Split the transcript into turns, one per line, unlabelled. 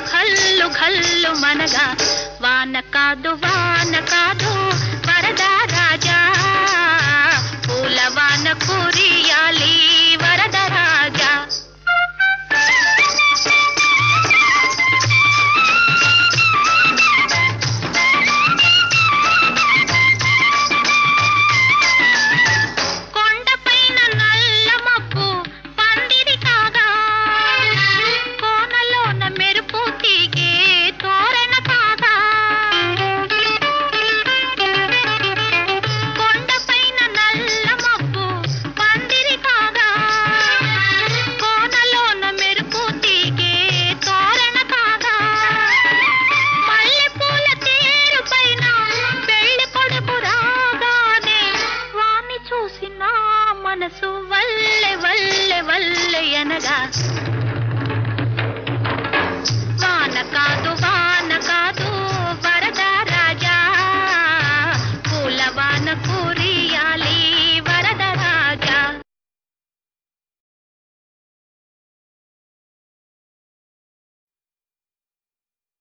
ఘల్లు ఘల్లు మనగా వాన కాదు వరద రాజా పూల వాన కురియాలి వరద రాజా కొండపైన నల్ల మబ్బు పందిరి కాగా కోనలోన మెరుపు తీగే తోరణ కాగా కొండపైన నల్ల మబ్బు పందిరి కాగా కోనలోన మెరుపు తీగే తోరణ కాగా మల్లెపూల తేరు పైన పెళ్లి కొడుకు రాగానే వాణ్ణి చూసిన మనసు వల్లె వల్లె వల్లె అనగా వాన కాదు